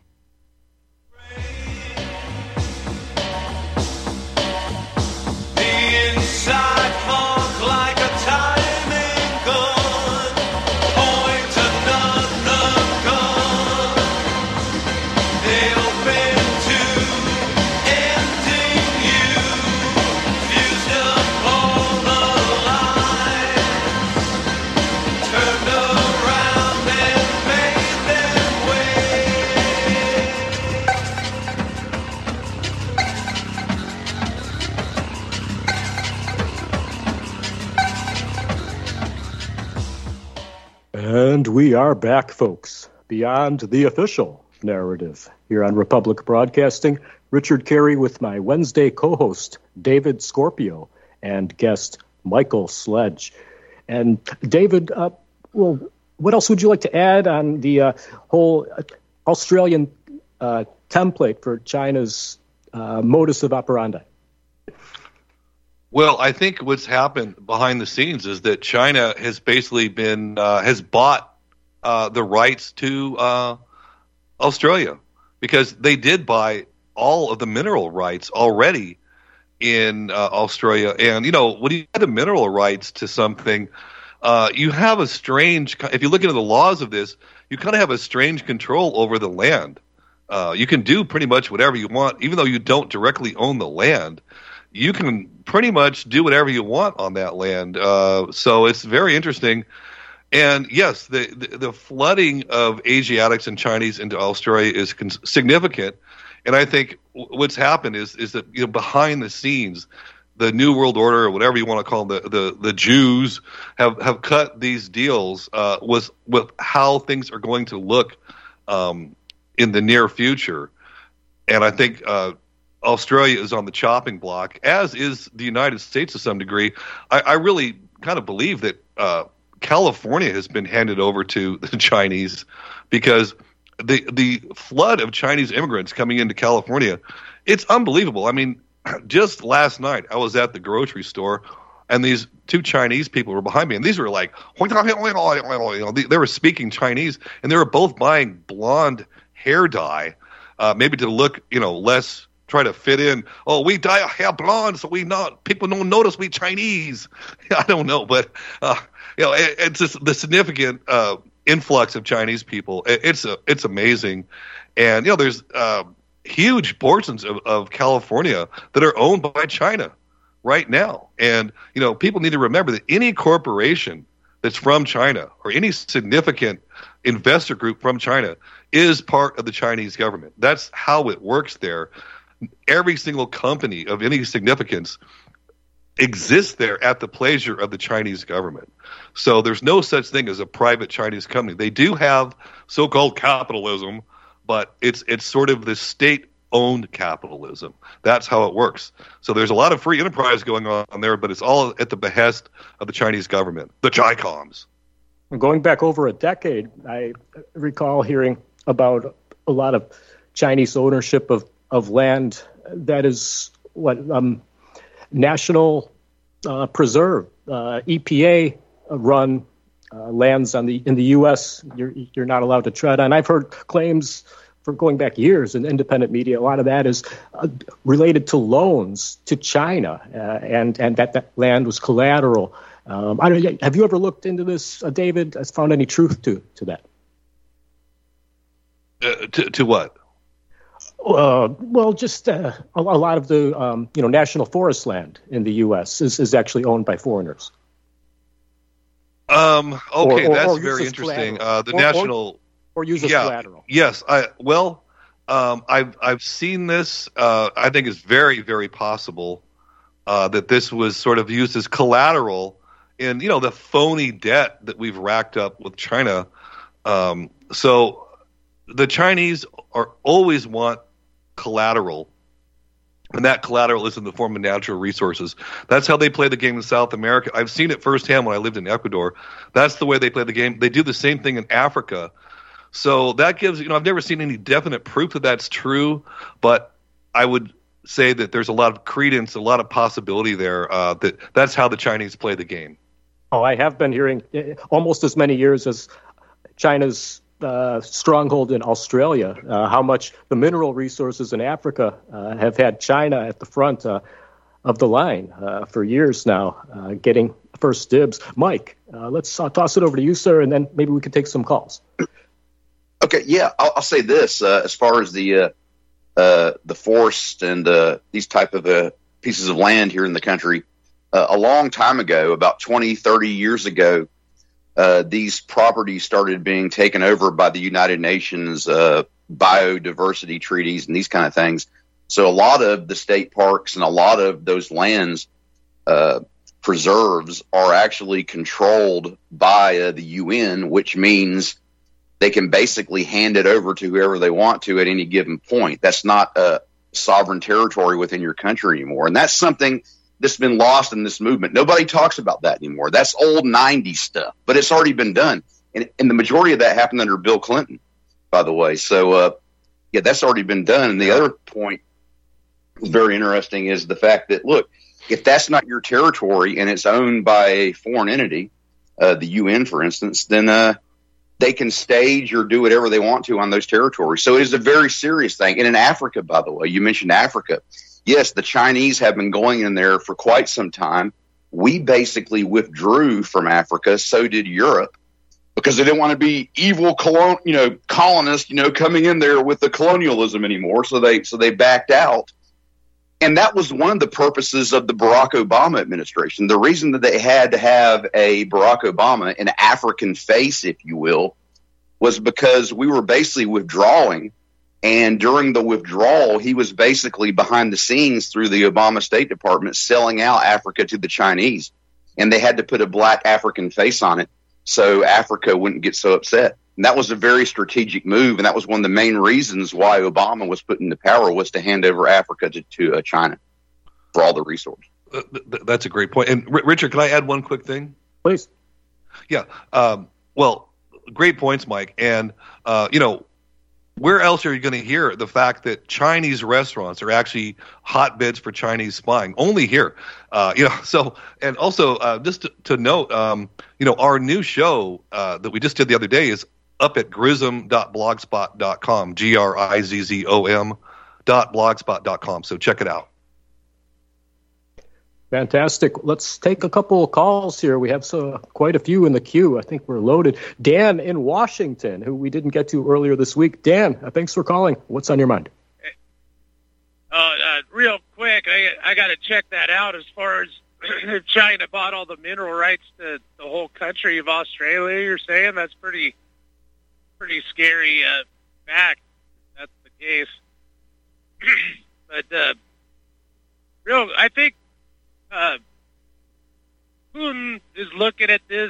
Inside funk like a timing gun, point another gun. They open to ending you, fused up all the lines, turned around and made them wait. And we are back, folks, beyond the official narrative here on Republic Broadcasting. Richard Carey with my Wednesday co-host, David Scorpio, and guest Michael Sledge. And David, uh, well, what else would you like to add on the uh, whole Australian uh, template for China's uh, modus of operandi? Well, I think what's happened behind the scenes is that China has basically been uh, has bought uh, the rights to uh, Australia, because they did buy all of the mineral rights already in uh, Australia. And you know, when you have the mineral rights to something, uh, you have a strange. If you look into the laws of this, you kind of have a strange control over the land. Uh, you can do pretty much whatever you want, even though you don't directly own the land. You can pretty much do whatever you want on that land. Uh, so it's very interesting. And yes, the, the, the flooding of Asiatics and Chinese into Australia is con- significant. And I think w- what's happened is is that, you know, behind the scenes, the New World Order, or whatever you want to call them, the, the, the Jews have, have cut these deals uh, with, with how things are going to look um, in the near future. And I think uh, Australia is on the chopping block, as is the United States to some degree. I, I really kind of believe that uh, California has been handed over to the Chinese, because the the flood of Chinese immigrants coming into California, it's unbelievable. I mean, just last night I was at the grocery store, and these two Chinese people were behind me, and these were like, you know, they, they were speaking Chinese, and they were both buying blonde hair dye, uh, maybe to look, you know, less, try to fit in. Oh, we dye our hair blonde, so we not people don't notice we Chinese. I don't know, but uh, you know, it, it's just the significant uh, influx of Chinese people. It, it's a, it's amazing, and you know, there's uh, huge portions of, of California that are owned by China right now. And, you know, people need to remember that any corporation that's from China or any significant investor group from China is part of the Chinese government. That's how it works there. Every single company of any significance exists there at the pleasure of the Chinese government. So there's no such thing as a private Chinese company. They do have so-called capitalism, but it's it's sort of the state-owned capitalism. That's how it works. So there's a lot of free enterprise going on there, but it's all at the behest of the Chinese government, the Chi-Coms. Going back over a decade, I recall hearing about a lot of Chinese ownership of, of land that is what um, national uh, preserve, uh, E P A run uh, lands on the in the U S You're you're not allowed to tread on. I've heard claims for going back years in independent media. A lot of that is uh, related to loans to China, uh, and and that that land was collateral. Um, I don't, have you ever looked into this, uh, David? Has found any truth to to that? Uh, to to what? Uh, well, just uh, a, a lot of the um, you know national forest land in the U S is, is actually owned by foreigners. Um. Okay, or, or, that's or very interesting. Uh, the or, national or, or use as yeah, collateral. Yes. I well, um, I've I've seen this. Uh, I think it's very very possible uh, that this was sort of used as collateral in you know the phony debt that we've racked up with China. Um, so the Chinese are always want collateral, and that collateral is in the form of natural resources. That's how they play the game in South America. I've seen it firsthand when I lived in Ecuador. That's the way they play the game. They do the same thing in Africa. So that gives, you know, I've never seen any definite proof that that's true, but I would say that there's a lot of credence, a lot of possibility there uh, that that's how the Chinese play the game. Oh, I have been hearing almost as many years as China's Uh, stronghold in Australia, uh, how much the mineral resources in Africa uh, have had China at the front uh, of the line uh, for years now, uh, getting first dibs. Mike, uh, let's uh, toss it over to you, sir, and then maybe we could take some calls. Okay, yeah, I'll, I'll say this uh, as far as the uh, uh, the forest and uh, these type of uh, pieces of land here in the country. Uh, a long time ago, about twenty, thirty years ago, Uh, these properties started being taken over by the United Nations uh, biodiversity treaties and these kind of things. So a lot of the state parks and a lot of those lands, uh, preserves, are actually controlled by uh, the U N, which means they can basically hand it over to whoever they want to at any given point. That's not a sovereign territory within your country anymore. And that's something that's been lost in this movement. Nobody talks about that anymore. That's old nineties stuff, but it's already been done. And, and the majority of that happened under Bill Clinton, by the way. So, uh, yeah, that's already been done. And the other point that's very interesting is the fact that, look, if that's not your territory and it's owned by a foreign entity, uh, the U N, for instance, then uh, they can stage or do whatever they want to on those territories. So it is a very serious thing. And in Africa, by the way, you mentioned Africa. Yes, the Chinese have been going in there for quite some time. We basically withdrew from Africa. So did Europe, because they didn't want to be evil colon, you know, colonists, you know, coming in there with the colonialism anymore. So they so they backed out. And that was one of the purposes of the Barack Obama administration. The reason that they had to have a Barack Obama, an African face, if you will, was because we were basically withdrawing. And during the withdrawal, he was basically behind the scenes through the Obama State Department selling out Africa to the Chinese. And they had to put a black African face on it so Africa wouldn't get so upset. And that was a very strategic move. And that was one of the main reasons why Obama was put into power, was to hand over Africa to, to uh, China for all the resources. Uh, th- that's a great point. And R- Richard, can I add one quick thing? Please. Yeah. Um, well, great points, Mike. And, uh, you know, where else are you going to hear the fact that Chinese restaurants are actually hotbeds for Chinese spying? Only here, uh, you know. So, and also uh, just to, to note, um, you know, our new show uh, that we just did the other day is up at grism dot blogspot dot com, G R I Z Z O M dot blogspot dot com. So check it out. Fantastic. Let's take a couple of calls here. We have so, quite a few in the queue. I think we're loaded. Dan in Washington, who we didn't get to earlier this week. Dan, uh, thanks for calling. What's on your mind? Uh, uh, real quick, I, I got to check that out as far as China bought all the mineral rights to the whole country of Australia. You're saying that's pretty, pretty scary uh, fact. That's the case. But uh, real, I think. Uh, Putin is looking at this.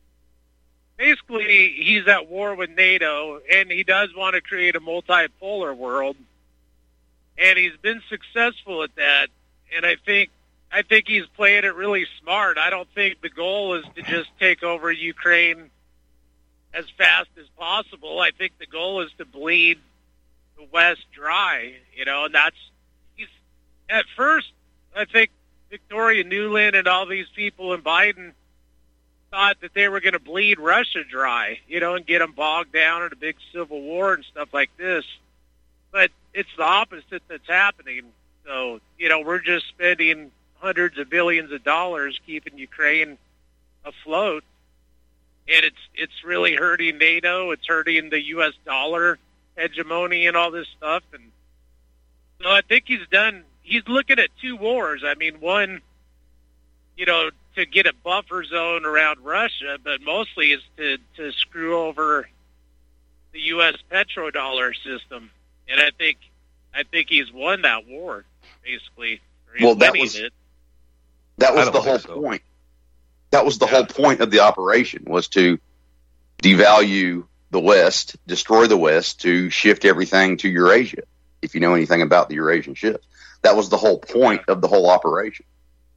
Basically, he's at war with NATO, and he does want to create a multipolar world, and he's been successful at that. And I think, I think he's playing it really smart. I don't think the goal is to just take over Ukraine as fast as possible. I think the goal is to bleed the West dry, you know, and that's he's at first. I think. Victoria Nuland and all these people in Biden thought that they were going to bleed Russia dry, you know, and get them bogged down in a big civil war and stuff like this. But it's the opposite that's happening. So, you know, we're just spending hundreds of billions of dollars keeping Ukraine afloat. And it's it's really hurting NATO. It's hurting the U S dollar hegemony and all this stuff. And so I think he's done... He's looking at two wars. I mean, one, you know, to get a buffer zone around Russia, but mostly is to, to screw over the U S petrodollar system. And I think I think he's won that war, basically. Well, that was it. that was the whole so. point. That was the yeah. whole point of the operation, was to devalue the West, destroy the West, to shift everything to Eurasia, if you know anything about the Eurasian shifts. That was the whole point of the whole operation.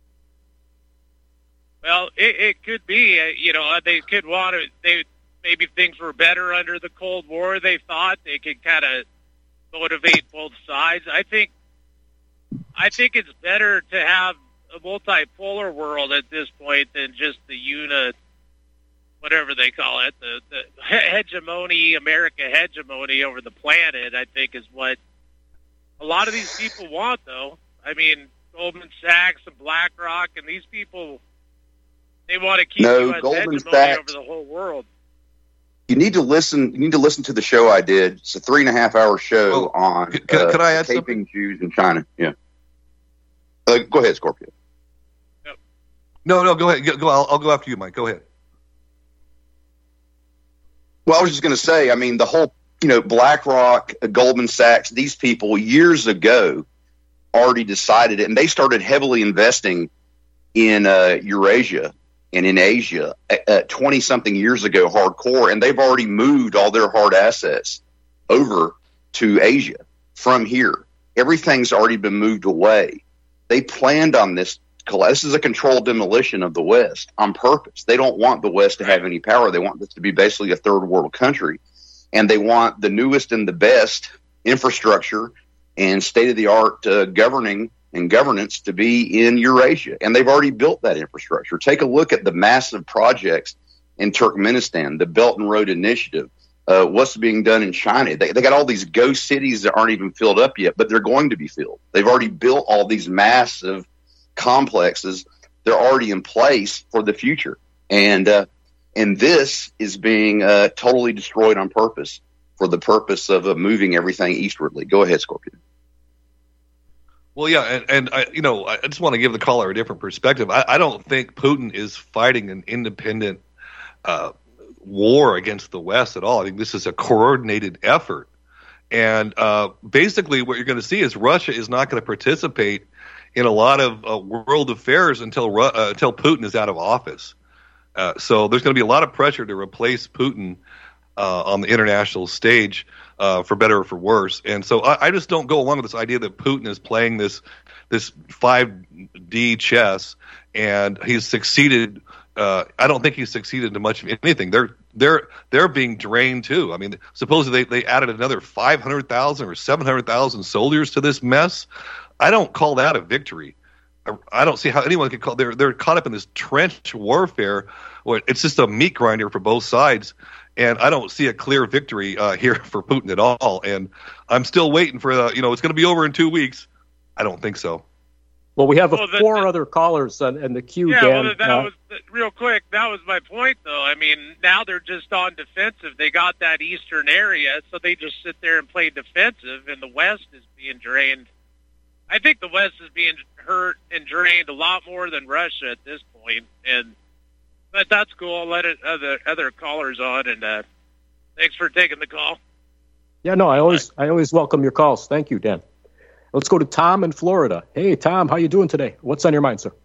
Well, it, it could be. Uh, you know, they could want to. They maybe things were better under the Cold War. They thought they could kind of motivate both sides. I think. I think it's better to have a multipolar world at this point than just the uni, whatever they call it, the the hegemony, America hegemony over the planet. I think is what. A lot of these people want, though. I mean, Goldman Sachs and BlackRock, and these people, they want to keep no, U S Goldman hegemony Sachs, over the whole world. You need to listen. You need to listen to the show I did. It's a three and a half hour show oh, on can, uh, can I add taping something? Jews in China. Yeah. Uh, go ahead, Scorpio. Yep. No, no, go ahead. Go. go I'll, I'll go after you, Mike. Go ahead. Well, I was just going to say. I mean, the whole. You know, BlackRock, Goldman Sachs, these people years ago already decided it, and they started heavily investing in uh, Eurasia and in Asia twenty-something years ago, hardcore, and they've already moved all their hard assets over to Asia from here. Everything's already been moved away. They planned on this. This is a controlled demolition of the West on purpose. They don't want the West to have any power. They want this to be basically a third world country. And they want the newest and the best infrastructure and state-of-the-art uh, governing and governance to be in Eurasia. And they've already built that infrastructure. Take a look at the massive projects in Turkmenistan, the Belt and Road Initiative, uh, what's being done in China. They, they got all these ghost cities that aren't even filled up yet, but they're going to be filled. They've already built all these massive complexes. They're already in place for the future. And uh, And this is being uh, totally destroyed on purpose for the purpose of uh, moving everything eastwardly. Go ahead, Scorpion. Well, yeah, and, and I, you know, I just want to give the caller a different perspective. I, I don't think Putin is fighting an independent uh, war against the West at all. I think this is a coordinated effort. And uh, basically what you're going to see is Russia is not going to participate in a lot of uh, world affairs until uh, until Putin is out of office. Uh, so there's going to be a lot of pressure to replace Putin uh, on the international stage, uh, for better or for worse. And so I, I just don't go along with this idea that Putin is playing this this five D chess and he's succeeded. Uh, I don't think he's succeeded in much of anything. They're they're they're being drained too. I mean, supposedly they, they added another five hundred thousand or seven hundred thousand soldiers to this mess. I don't call that a victory. I, I don't see how anyone could call. They're they're caught up in this trench warfare. Where it's just a meat grinder for both sides, and I don't see a clear victory uh, here for Putin at all. And I'm still waiting for the. You know, it's going to be over in two weeks. I don't think so. Well, we have Well, a, the- four the- other callers on, in the queue, Yeah, Dan. well, that Uh, was real quick. That was my point, though. I mean, now they're just on defensive. They got that eastern area, so they just sit there and play defensive, and the West is being drained. I think the West is being hurt and drained a lot more than Russia at this point, and but that's cool. I'll let it, other other callers on, and uh, thanks for taking the call. yeah, no, I always I always welcome your calls. Thank you, Dan. Let's go to Tom in Florida. Hey, Tom, how you doing today? What's on your mind, sir?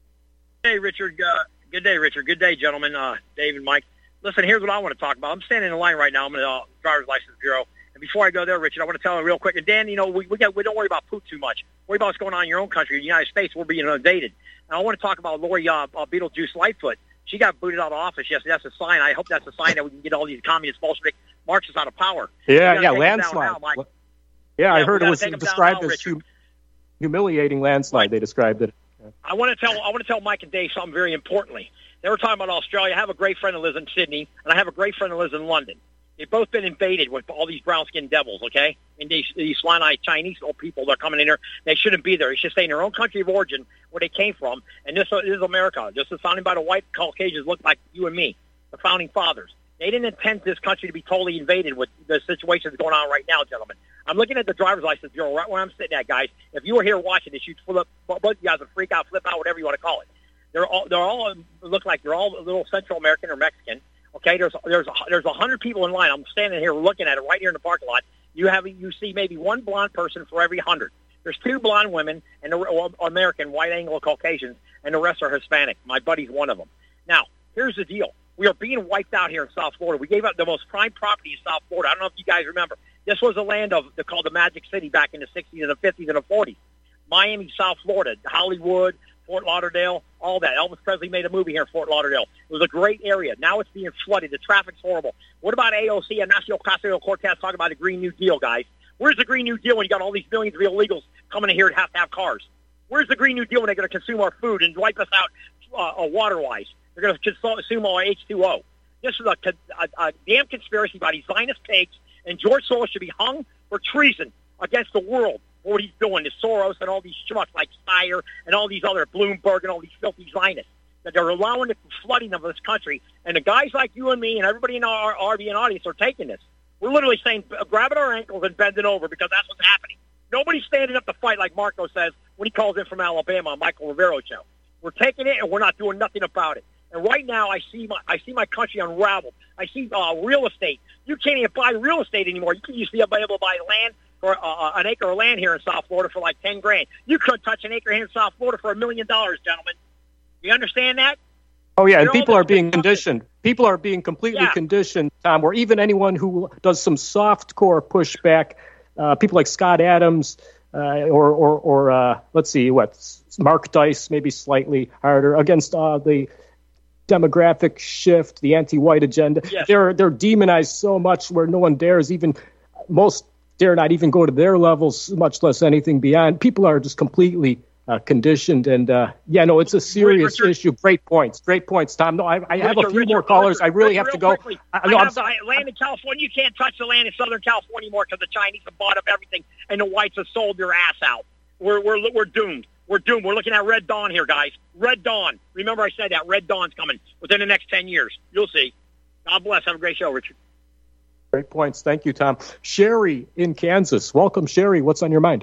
Hey, Richard. Uh, good day, Richard. Good day, gentlemen. Uh, Dave and Mike. Listen, here's what I want to talk about. I'm standing in line right now. I'm in the uh, driver's license bureau. And before I go there, Richard, I want to tell you real quick. And Dan, you know, we we, got, we don't worry about poop too much. Worry about what's going on in your own country, the United States. We're being inundated. And I want to talk about Lori uh, uh, Beetlejuice Lightfoot. She got booted out of office yesterday. That's a sign. I hope that's a sign that we can get all these communist Bolshevik Marxists out of power. We Yeah, gotta yeah, take 'em down landslide. now, Mike. Yeah, Yeah, I we heard it gotta was take 'em down described now, as hum- humiliating landslide. They described it. I want to tell I want to tell Mike and Dave something very importantly. They were talking about Australia. I have a great friend that lives in Sydney, and I have a great friend that lives in London. They've both been invaded with all these brown-skinned devils, okay? And these, these slant-eyed Chinese old people that are coming in here, they shouldn't be there. They should stay in their own country of origin where they came from. And this, this is America. This is founded by the white Caucasians look like you and me, the founding fathers. They didn't intend this country to be totally invaded with the situation that's going on right now, gentlemen. I'm looking at the driver's license bureau right where I'm sitting at, guys. If you were here watching this, you'd flip, both of you guys would freak out, flip out, whatever you want to call it. They're all, they're all look like they're all a little Central American or Mexican. Okay, there's there's there's a hundred people in line. I'm standing here looking at it right here in the parking lot. You have you see maybe one blonde person for every hundred. There's two blonde women and the well, American white Anglo Caucasians, and the rest are Hispanic. My buddy's one of them. Now, here's the deal: we are being wiped out here in South Florida. We gave up the most prime property in South Florida. I don't know if you guys remember. This was a land of they called the Magic City back in the sixties and the fifties and the forties. Miami, South Florida, Hollywood, Fort Lauderdale, all that. Elvis Presley made a movie here in Fort Lauderdale. It was a great area. Now it's being flooded. The traffic's horrible. What about A O C and Ocasio-Cortez talking about a Green New Deal, guys? Where's the Green New Deal when you got all these millions of illegals coming in here and have to have cars? Where's the Green New Deal when they're going to consume our food and wipe us out uh, uh, water-wise? They're going to consume all our H two O. This is a, a, a damn conspiracy by these Zionist pigs, and George Soros should be hung for treason against the world. What he's doing, the Soros and all these schmucks like Steyer and all these other Bloomberg and all these filthy Zionists that they're allowing the flooding of this country. And the guys like you and me and everybody in our R V N audience are taking this. We're literally saying, grabbing our ankles and bending over because that's what's happening. Nobody's standing up to fight like Marco says when he calls in from Alabama on Michael Rivero show. We're taking it and we're not doing nothing about it. And right now, I see my I see my country unraveled. I see uh, real estate. You can't even buy real estate anymore. You used to be able to buy land for uh, an acre of land here in South Florida for like ten grand. You couldn't touch an acre here in South Florida for a million dollars, gentlemen. You understand that? Oh, yeah, and They're people all are being conditioned. People are being completely Yeah. conditioned, Tom, or even anyone who does some soft core pushback, uh, people like Scott Adams uh, or, or, or uh, let's see, what, Mark Dice, maybe slightly harder, against uh, the demographic shift, the anti-white agenda. Yes. They're, they're demonized so much where no one dares even, most dare not even go to their levels, much less anything beyond. People are just completely uh, conditioned. And, uh, yeah, no, it's a serious Richard, issue. Great points. Great points, Tom. No, I, I have a Richard, few Richard, more callers. Richard, I really Richard, have to real go. quickly. I, I no, I'm have the sorry. land in California. You can't touch the land in Southern California anymore because the Chinese have bought up everything, and the whites have sold their ass out. We're we're we're doomed. We're doomed. We're looking at Red Dawn here, guys. Red Dawn. Remember I said that. Red Dawn's coming within the next ten years. You'll see. God bless. Have a great show, Richard. Great points. Thank you, Tom. Sherry in Kansas. Welcome, Sherry. What's on your mind?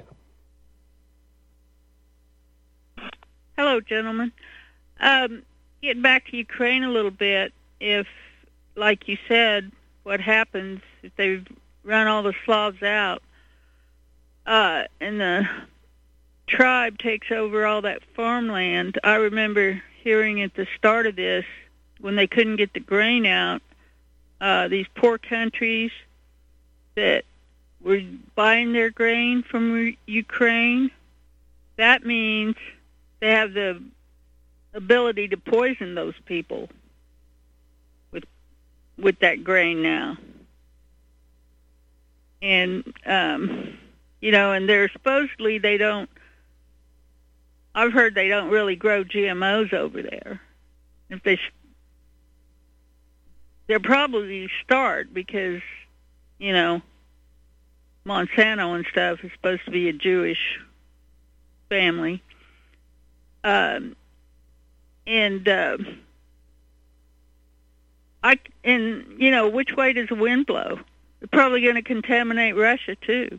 Hello, gentlemen. Um, getting back to Ukraine a little bit, if, like you said, what happens if they run all the Slavs out uh, and the tribe takes over all that farmland? I remember hearing at the start of this, when they couldn't get the grain out, uh, these poor countries that were buying their grain from re- Ukraine, that means they have the ability to poison those people with with that grain now. And, um, you know, and they're supposedly they don't, I've heard they don't really grow G M Os over there. If they, they'll probably start because, you know, Monsanto and stuff is supposed to be a Jewish family. Um, and, uh, I, and, you know, which way does the wind blow? They're probably going to contaminate Russia, too.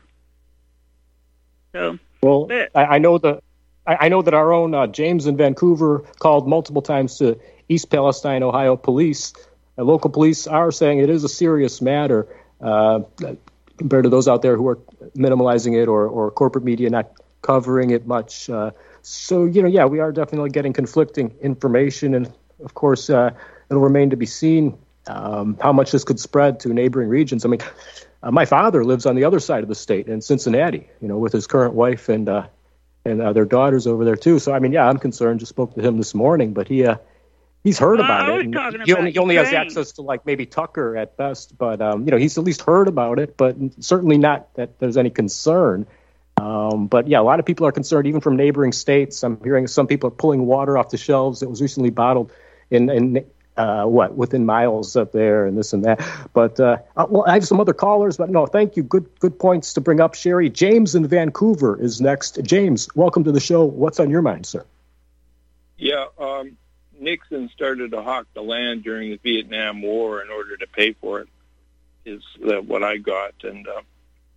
So, well, but, I, I know the, I, I know that our own uh, James in Vancouver called multiple times to East Palestine, Ohio police. Uh, local police are saying it is a serious matter uh, compared to those out there who are minimalizing it or, or corporate media not covering it much. Uh, so, you know, yeah, we are definitely getting conflicting information. And, of course, uh, it'll remain to be seen um, how much this could spread to neighboring regions. I mean, uh, my father lives on the other side of the state in Cincinnati, you know, with his current wife and uh, and uh, their daughters over there, too. So, I mean, yeah, I'm concerned. Just spoke to him this morning, but he uh, he's heard well, about I was it. And talking he about only, he only has Ukraine. access to, like, maybe Tucker at best. But, um, you know, he's at least heard about it, but certainly not that there's any concern. Um, but, yeah, a lot of people are concerned, even from neighboring states. I'm hearing some people are pulling water off the shelves that was recently bottled in, in uh, what, within miles up there and this and that. But, uh, well, I have some other callers, but no, thank you. Good good points to bring up, Sherry. James in Vancouver is next. James, welcome to the show. What's on your mind, sir? Yeah, um, Nixon started to hawk the land during the Vietnam War in order to pay for it, is uh, what I got. And uh,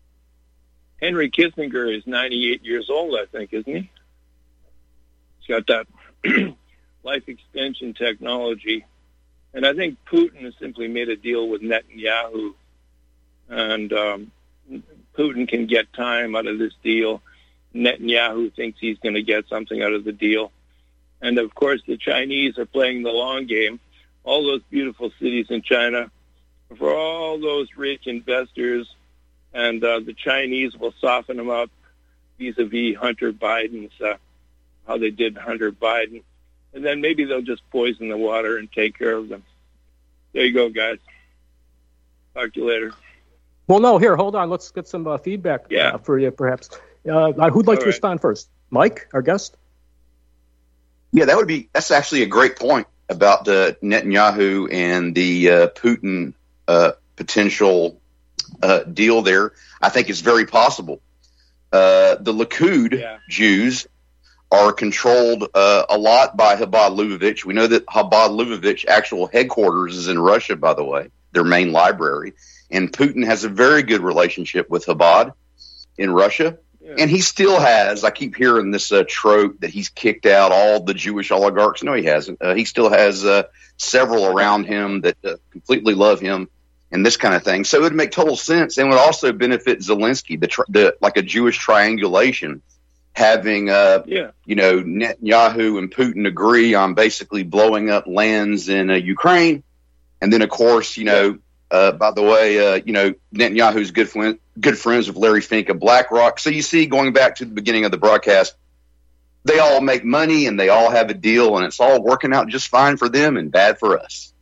Henry Kissinger is ninety-eight years old, I think, isn't he? He's got that life extension technology. And I think Putin has simply made a deal with Netanyahu. And um, Putin can get time out of this deal. Netanyahu thinks he's going to get something out of the deal. And, of course, the Chinese are playing the long game. All those beautiful cities in China, for all those rich investors, and uh, the Chinese will soften them up vis-a-vis Hunter Biden's, uh, how they did Hunter Biden. And then maybe they'll just poison the water and take care of them. There you go, guys. Talk to you later. Well, no, here, hold on. Let's get some uh, feedback yeah. uh, for you, perhaps. Uh, who'd like All to right. respond first? Mike, our guest? Yeah, that would be, that's actually a great point about uh, Netanyahu and the uh, Putin uh, potential uh, deal there. I think it's very possible. Uh, the Likud yeah. Jews are controlled uh, a lot by Chabad Lubavitch. We know that Chabad Lubavitch actual headquarters is in Russia, by the way, their main library. And Putin has a very good relationship with Chabad in Russia. Yeah. And he still has, I keep hearing this uh, trope that he's kicked out all the Jewish oligarchs. No, he hasn't. Uh, he still has uh, several around him that uh, completely love him and this kind of thing. So it would make total sense and would also benefit Zelensky, the, tr- the like a Jewish triangulation. Having, uh, yeah. you know, Netanyahu and Putin agree on basically blowing up lands in uh, Ukraine. And then, of course, you know, uh, by the way, uh, you know, Netanyahu's good, friend, good friends with Larry Fink of BlackRock. So you see, going back to the beginning of the broadcast, they all make money and they all have a deal and it's all working out just fine for them and bad for us.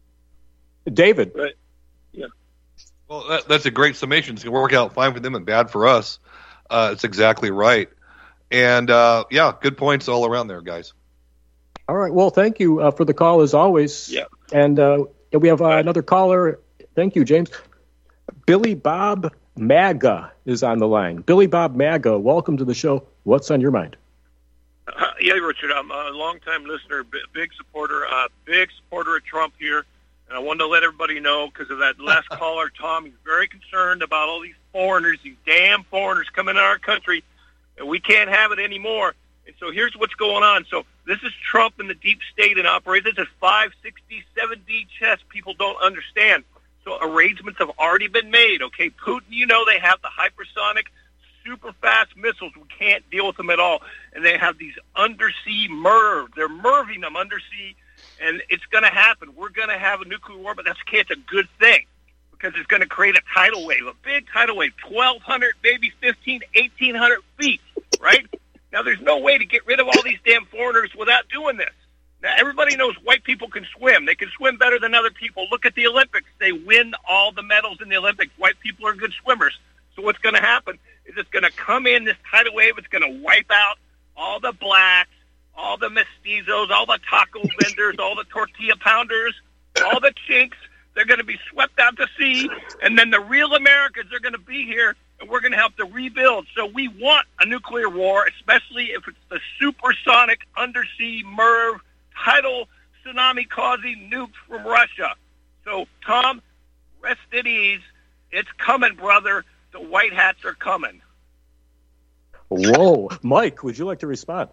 David. Right. Yeah. Well, that, that's a great summation. It's going to work out fine for them and bad for us. Uh, it's exactly right. And, uh, yeah, good points all around there, guys. All right. Well, thank you uh, for the call, as always. Yeah. And uh, we have uh, another caller. Thank you, James. Billy Bob MAGA is on the line. Billy Bob MAGA, welcome to the show. What's on your mind? Uh, yeah, Richard, I'm a longtime listener, b- big supporter, uh, big supporter of Trump here. And I wanted to let everybody know, because of that last caller, Tom, he's very concerned about all these foreigners, these damn foreigners coming in our country. And we can't have it anymore. And so here's what's going on. So this is Trump and the deep state in operation. This is five, six D, seven D chess. People don't understand. So arrangements have already been made. Okay, Putin, you know, they have the hypersonic, super fast missiles. We can't deal with them at all. And they have these undersea MERV. They're MERVing them undersea. And it's going to happen. We're going to have a nuclear war, but that's okay. It's a good thing. Because it's going to create a tidal wave, a big tidal wave, twelve hundred, maybe fifteen, eighteen hundred feet, right? Now, there's no way to get rid of all these damn foreigners without doing this. Now, everybody knows white people can swim. They can swim better than other people. Look at the Olympics. they win all the medals in the Olympics. White people are good swimmers. So what's going to happen is it's going to come in, this tidal wave, it's going to wipe out all the blacks, all the mestizos, all the taco vendors, all the tortilla pounders, all the chinks. They're going to be swept out to sea, and then the real Americans are going to be here, and we're going to have to rebuild. So we want a nuclear war, especially if it's the supersonic undersea MERV tidal tsunami-causing nukes from Russia. So, Tom, rest at ease. It's coming, brother. The white hats are coming. Whoa. Mike, would you like to respond?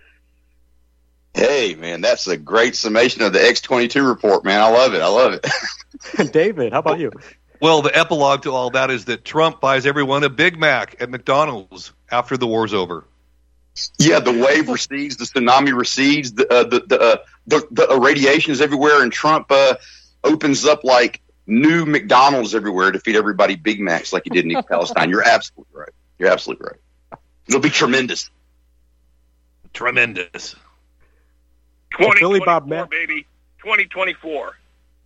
Hey, man, that's a great summation of the X twenty-two report, man. I love it. I love it. David, how about you? Well, the epilogue to all that is that Trump buys everyone a Big Mac at McDonald's after the war's over. Yeah, the wave recedes, the tsunami recedes, the uh, the the, uh, the the irradiation is everywhere, and Trump uh, opens up like new McDonald's everywhere to feed everybody Big Macs like he did in East Palestine. You're absolutely right. You're absolutely right. It'll be tremendous. Tremendous. twenty twenty-four, Billy Bob Ma- baby. twenty twenty-four.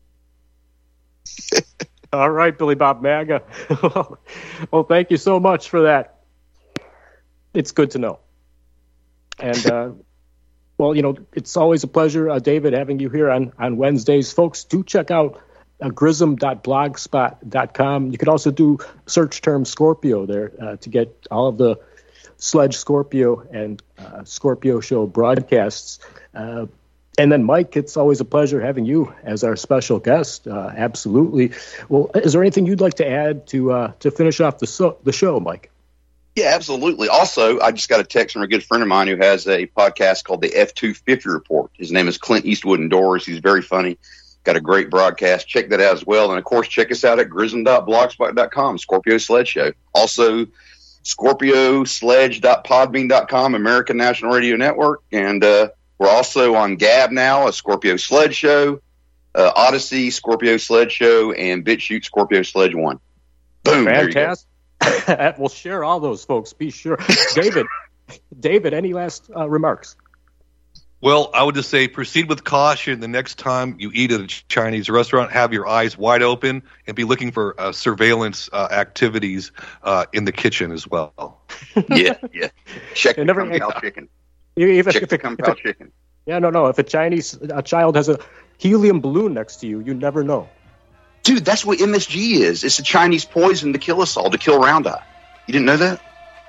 All right, Billy Bob MAGA. Well, thank you so much for that. It's good to know. And, uh, well, you know, it's always a pleasure, uh, David, having you here on, on Wednesdays. Folks, do check out uh, grism dot blogspot dot com. You could also do search term Scorpio there uh, to get all of the Sledge Scorpio and uh, Scorpio Show broadcasts. Uh, and then, Mike, it's always a pleasure having you as our special guest. Uh, absolutely. Well, is there anything you'd like to add to uh, to finish off the so- the show, Mike? Yeah, absolutely. Also, I just got a text from a good friend of mine who has a podcast called the F two fifty Report. His name is Clint Eastwood Indoors. He's very funny. Got a great broadcast. Check that out as well. And, of course, check us out at grism dot blogspot dot com, Scorpio Sledge Show. Also, scorpio sledge dot podbean dot com, American National Radio Network. And uh, we're also on Gab now, a Scorpio Sledge Show, uh, Odyssey, Scorpio Sledge Show, and BitChute, Scorpio Sledge one. Boom. Fantastic. We'll share all those, folks. Be sure. David, David, any last uh, remarks? Well, I would just say proceed with caution. The next time you eat at a Chinese restaurant, have your eyes wide open and be looking for uh, surveillance uh, activities uh, in the kitchen as well. Yeah, yeah. Check the never, Kung Pao chicken. If, Check if, the if, Kung if, Pao if, chicken. Yeah, no, no. If a Chinese a child has a helium balloon next to you, you never know. Dude, that's what M S G is. It's a Chinese poison to kill us all, to kill Round Eye. You didn't know that?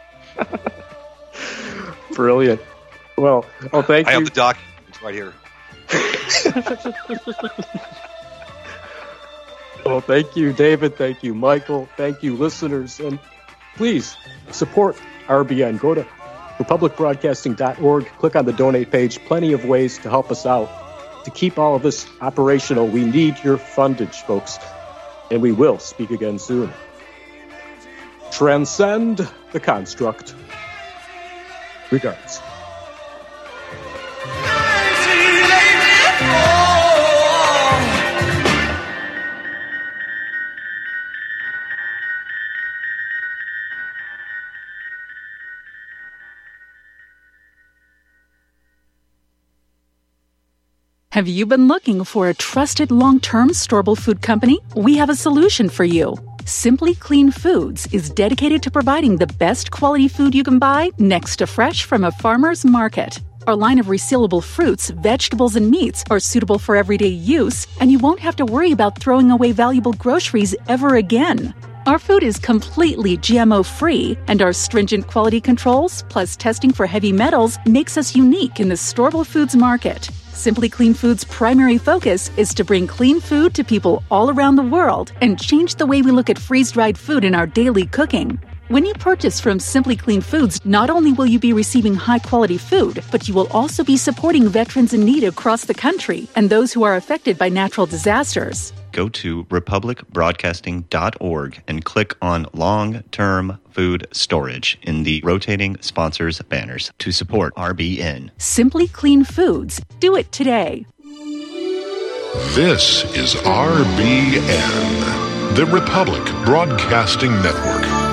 Brilliant. Well, oh, thank I you. have the documents right here. Well, thank you, David. Thank you, Michael. Thank you, listeners. And please support R B N. Go to republic broadcasting dot org. Click on the donate page. Plenty of ways to help us out. To keep all of this operational, we need your fundage, folks. And we will speak again soon. Transcend the construct. Regards. Have you been looking for a trusted long-term storable food company? We have a solution for you. Simply Clean Foods is dedicated to providing the best quality food you can buy next to fresh from a farmer's market. Our line of resealable fruits, vegetables, and meats are suitable for everyday use, and you won't have to worry about throwing away valuable groceries ever again. Our food is completely G M O-free, and our stringent quality controls, plus testing for heavy metals, makes us unique in the storable foods market. Simply Clean Foods' primary focus is to bring clean food to people all around the world and change the way we look at freeze-dried food in our daily cooking. When you purchase from Simply Clean Foods, not only will you be receiving high-quality food, but you will also be supporting veterans in need across the country and those who are affected by natural disasters. Go to republic broadcasting dot org and click on Long-Term Food Storage in the rotating sponsors banners to support R B N. Simply Clean Foods. Do it today. This is R B N, the Republic Broadcasting Network.